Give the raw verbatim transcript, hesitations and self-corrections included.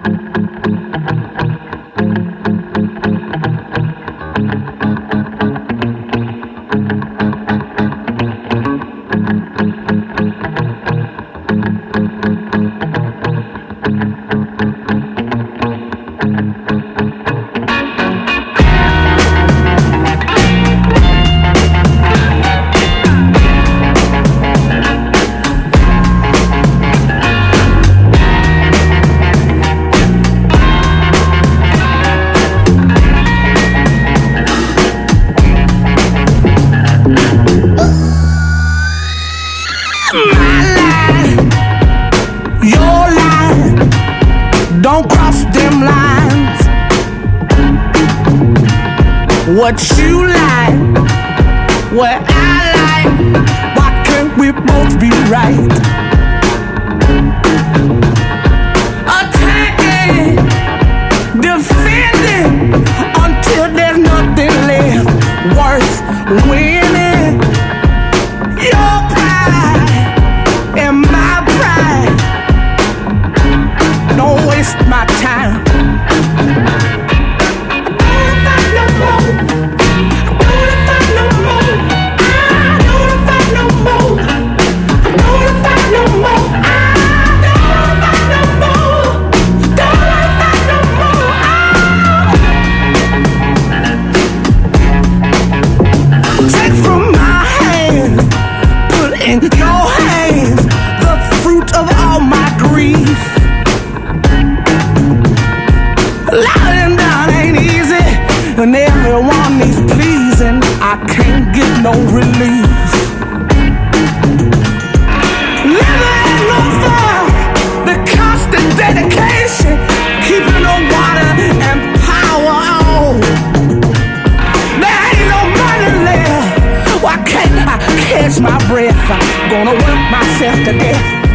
Don't cross them lines. What you like, what I like, why can't we both be right? Attacking, defending, until there's nothing left worth winning. Your pride and my pride. Don't waste my time. In your hands, the fruit of all my grief. Lying down ain't easy, and everyone needs pleasing. I can't get no relief. Living in no fun, the constant dedication, keeping the water and power on. There ain't no money left. Why can't I catch my breath? I'm gonna work myself to death.